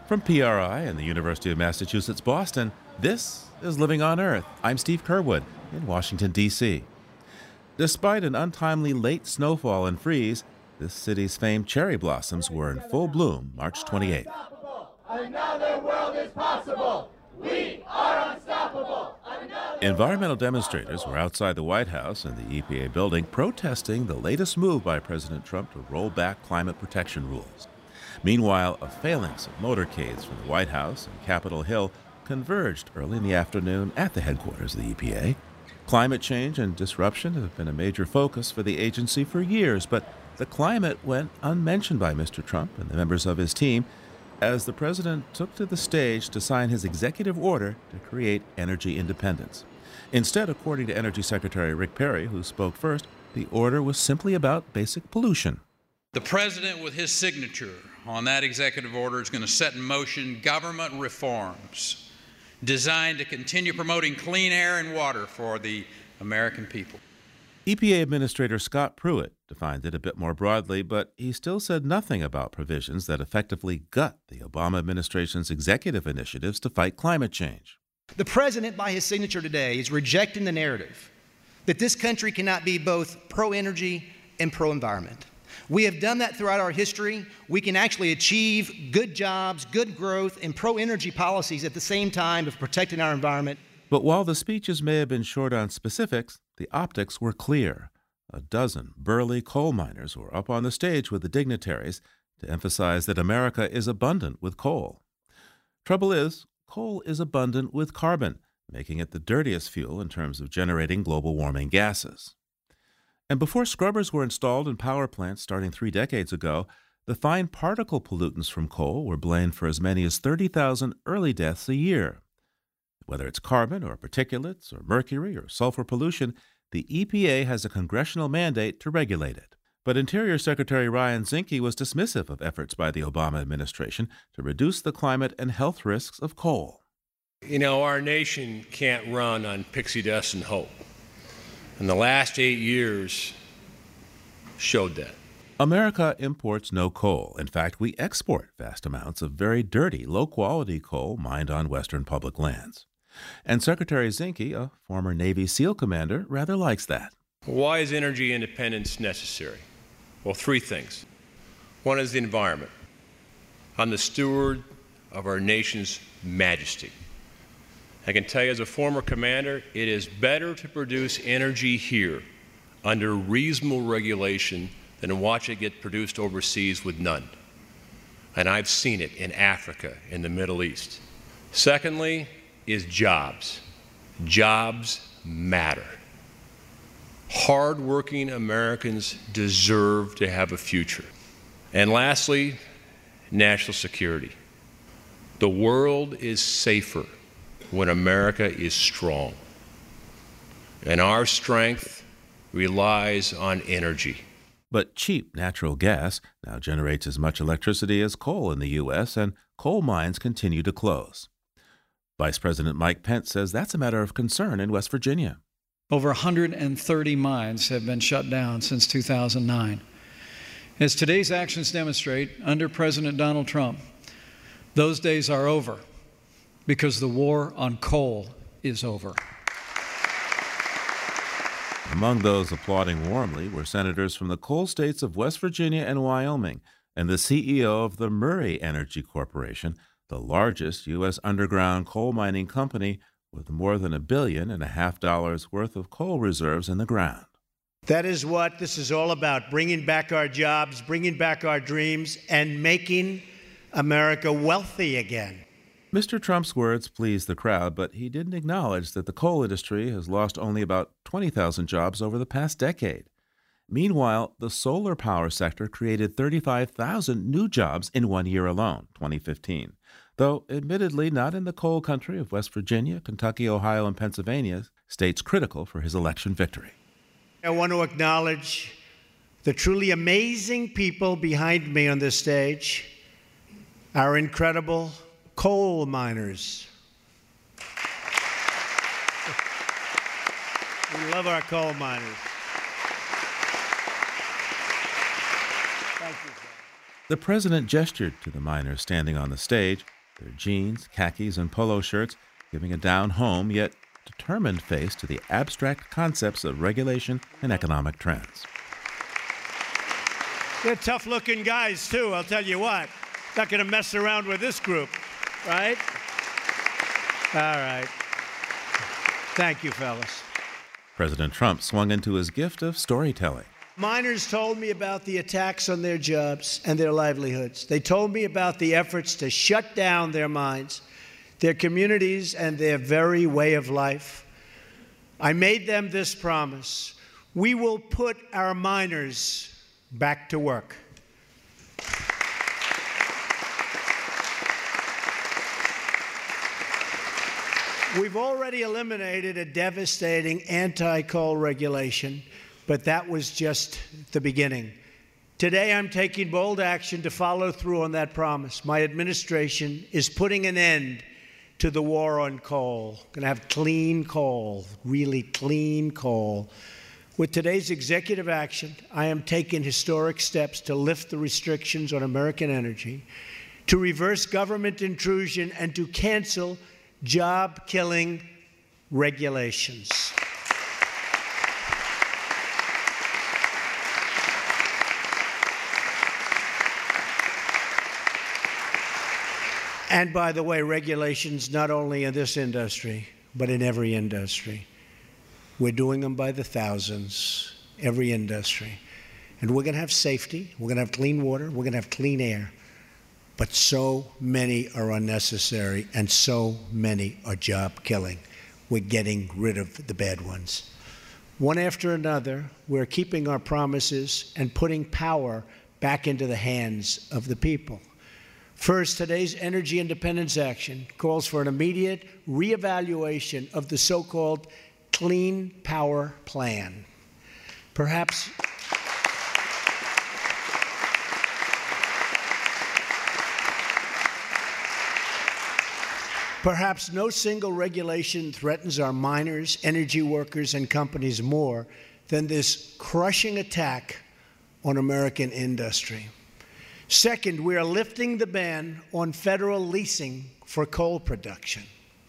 From PRI and the University of Massachusetts Boston, this is Living on Earth. I'm Steve Curwood in Washington, D.C. Despite an untimely late snowfall and freeze, this city's famed cherry blossoms were in full bloom March 28th. Another world is possible. We are unstoppable. Environmental demonstrators were outside the White House and the EPA building protesting the latest move by President Trump to roll back climate protection rules. Meanwhile, a phalanx of motorcades from the White House and Capitol Hill converged early in the afternoon at the headquarters of the EPA. Climate change and disruption have been a major focus for the agency for years, but the climate went unmentioned by Mr. Trump and the members of his team as the president took to the stage to sign his executive order to create energy independence. Instead, according to Energy Secretary Rick Perry, who spoke first, the order was simply about basic pollution. The president, with his signature on that executive order, is going to set in motion government reforms designed to continue promoting clean air and water for the American people. EPA Administrator Scott Pruitt defined it a bit more broadly, but he still said nothing about provisions that effectively gut the Obama administration's executive initiatives to fight climate change. The president, by his signature today, is rejecting the narrative that this country cannot be both pro-energy and pro-environment. We have done that throughout our history. We can actually achieve good jobs, good growth, and pro-energy policies at the same time of protecting our environment. But while the speeches may have been short on specifics, the optics were clear. A dozen burly coal miners were up on the stage with the dignitaries to emphasize that America is abundant with coal. Trouble is, coal is abundant with carbon, making it the dirtiest fuel in terms of generating global warming gases. And before scrubbers were installed in power plants starting 3 decades ago, the fine particle pollutants from coal were blamed for as many as 30,000 early deaths a year. Whether it's carbon or particulates or mercury or sulfur pollution, the EPA has a congressional mandate to regulate it. But Interior Secretary Ryan Zinke was dismissive of efforts by the Obama administration to reduce the climate and health risks of coal. You know, our nation can't run on pixie dust and hope. And the last 8 years showed that. America imports no coal. In fact, we export vast amounts of very dirty, low-quality coal mined on Western public lands. And Secretary Zinke, a former Navy SEAL commander, rather likes that. Why is energy independence necessary? Well, 3 things. One is the environment. I'm the steward of our nation's majesty. I can tell you as a former commander, it is better to produce energy here under reasonable regulation than watch it get produced overseas with none. And I've seen it in Africa, in the Middle East. Secondly is jobs. Jobs matter. Hard-working Americans deserve to have a future. And lastly, national security. The world is safer when America is strong. And our strength relies on energy. But cheap natural gas now generates as much electricity as coal in the U.S., and coal mines continue to close. Vice President Mike Pence says that's a matter of concern in West Virginia. Over 130 mines have been shut down since 2009. As today's actions demonstrate, under President Donald Trump, those days are over, because the war on coal is over. Among those applauding warmly were senators from the coal states of West Virginia and Wyoming, and the CEO of the Murray Energy Corporation, the largest U.S. underground coal mining company with more than $1.5 billion worth of coal reserves in the ground. That is what this is all about, bringing back our jobs, bringing back our dreams, and making America wealthy again. Mr. Trump's words pleased the crowd, but he didn't acknowledge that the coal industry has lost only about 20,000 jobs over the past decade. Meanwhile, the solar power sector created 35,000 new jobs in 1 year alone, 2015, though admittedly not in the coal country of West Virginia, Kentucky, Ohio, and Pennsylvania, states critical for his election victory. I want to acknowledge the truly amazing people behind me on this stage, our incredible coal miners. We love our coal miners. The president gestured to the miners standing on the stage, their jeans, khakis, and polo shirts giving a down-home yet determined face to the abstract concepts of regulation and economic trends. They're tough-looking guys, too, I'll tell you what. Not going to mess around with this group, right? All right. Thank you, fellas. President Trump swung into his gift of storytelling. Miners told me about the attacks on their jobs and their livelihoods. They told me about the efforts to shut down their mines, their communities, and their very way of life. I made them this promise: we will put our miners back to work. We've already eliminated a devastating anti-coal regulation, but that was just the beginning. Today, I'm taking bold action to follow through on that promise. My administration is putting an end to the war on coal. We're going to have clean coal, really clean coal. With today's executive action, I am taking historic steps to lift the restrictions on American energy, to reverse government intrusion, and to cancel job-killing regulations. And by the way, regulations not only in this industry, but in every industry. We're doing them by the thousands, every industry. And we're going to have safety, we're going to have clean water, we're going to have clean air. But so many are unnecessary, and so many are job-killing. We're getting rid of the bad ones. One after another, we're keeping our promises and putting power back into the hands of the people. First, today's energy independence action calls for an immediate reevaluation of the so-called Clean Power Plan. Perhaps no single regulation threatens our miners, energy workers, and companies more than this crushing attack on American industry. Second, we are lifting the ban on federal leasing for coal production.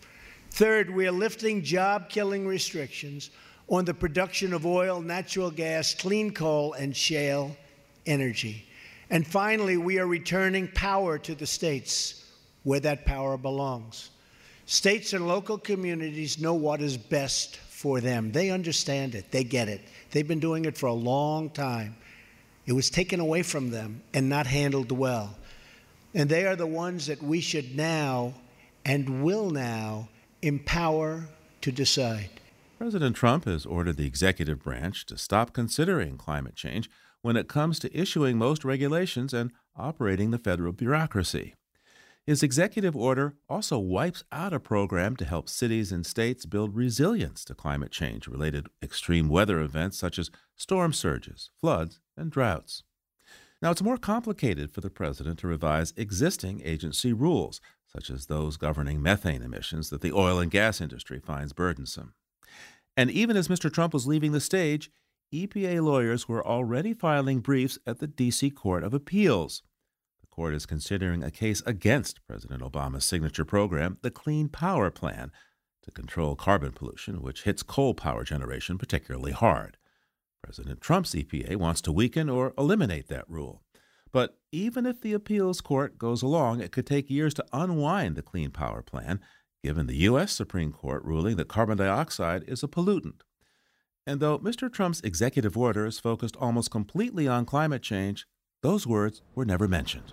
Third, we are lifting job-killing restrictions on the production of oil, natural gas, clean coal, and shale energy. And finally, we are returning power to the states where that power belongs. States and local communities know what is best for them. They understand it. They get it. They've been doing it for a long time. It was taken away from them and not handled well. And they are the ones that we should now and will now empower to decide. President Trump has ordered the executive branch to stop considering climate change when it comes to issuing most regulations and operating the federal bureaucracy. His executive order also wipes out a program to help cities and states build resilience to climate change-related extreme weather events such as storm surges, floods, and droughts. Now, it's more complicated for the president to revise existing agency rules, such as those governing methane emissions that the oil and gas industry finds burdensome. And even as Mr. Trump was leaving the stage, EPA lawyers were already filing briefs at the D.C. Court of Appeals. The court is considering a case against President Obama's signature program, the Clean Power Plan, to control carbon pollution, which hits coal power generation particularly hard. President Trump's EPA wants to weaken or eliminate that rule. But even if the appeals court goes along, it could take years to unwind the Clean Power Plan, given the U.S. Supreme Court ruling that carbon dioxide is a pollutant. And though Mr. Trump's executive order is focused almost completely on climate change, those words were never mentioned.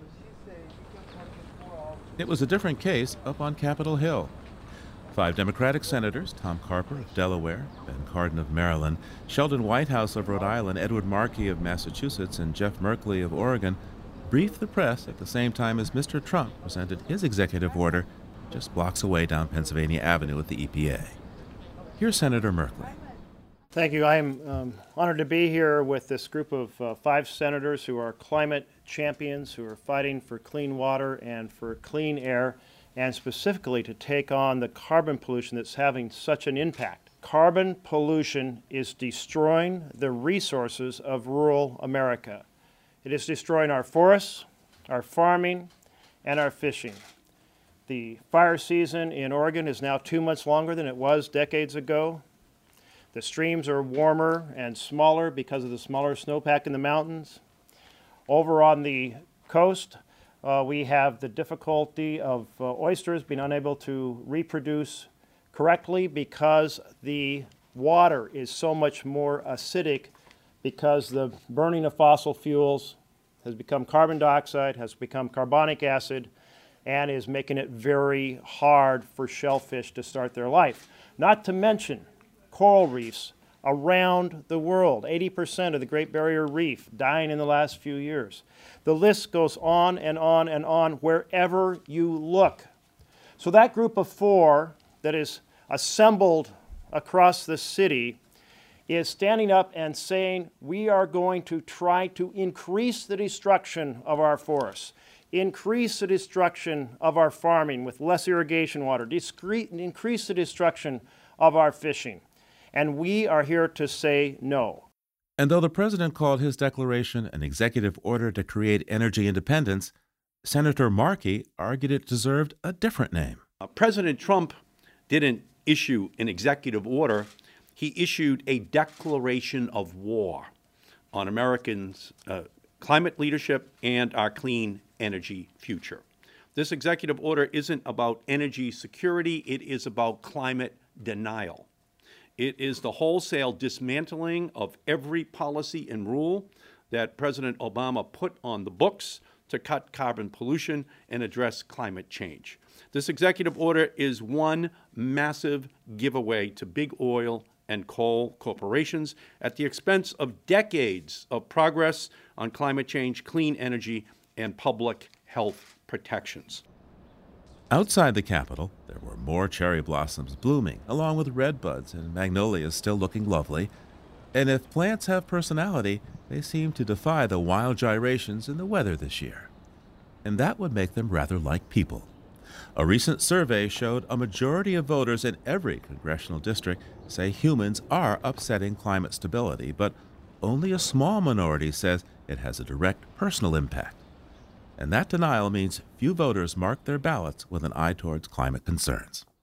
It was a different case up on Capitol Hill. 5 Democratic senators, Tom Carper of Delaware, Ben Cardin of Maryland, Sheldon Whitehouse of Rhode Island, Edward Markey of Massachusetts, and Jeff Merkley of Oregon, briefed the press at the same time as Mr. Trump presented his executive order just blocks away down Pennsylvania Avenue at the EPA. Here's Senator Merkley. Thank you. I am honored to be here with this group of 5 senators who are climate champions, who are fighting for clean water and for clean air, and specifically to take on the carbon pollution that's having such an impact. Carbon pollution is destroying the resources of rural America. It is destroying our forests, our farming, and our fishing. The fire season in Oregon is now 2 months longer than it was decades ago. The streams are warmer and smaller because of the smaller snowpack in the mountains. Over on the coast, we have the difficulty of oysters being unable to reproduce correctly because the water is so much more acidic because the burning of fossil fuels has become carbon dioxide, has become carbonic acid, and is making it very hard for shellfish to start their life. Not to mention coral reefs around the world. 80% of the Great Barrier Reef dying in the last few years. The list goes on and on and on wherever you look. So that group of four that is assembled across the city is standing up and saying, we are going to try to increase the destruction of our forests, increase the destruction of our farming with less irrigation water, increase the destruction of our fishing. And we are here to say no. And though the president called his declaration an executive order to create energy independence, Senator Markey argued it deserved a different name. President Trump didn't issue an executive order. He issued a declaration of war on Americans' climate leadership and our clean energy future. This executive order isn't about energy security. It is about climate denial. It is the wholesale dismantling of every policy and rule that President Obama put on the books to cut carbon pollution and address climate change. This executive order is one massive giveaway to big oil and coal corporations at the expense of decades of progress on climate change, clean energy, and public health protections. Outside the Capitol, there were more cherry blossoms blooming, along with redbuds and magnolias still looking lovely. And if plants have personality, they seem to defy the wild gyrations in the weather this year. And that would make them rather like people. A recent survey showed a majority of voters in every congressional district say humans are upsetting climate stability, but only a small minority says it has a direct personal impact. And that denial means few voters mark their ballots with an eye towards climate concerns.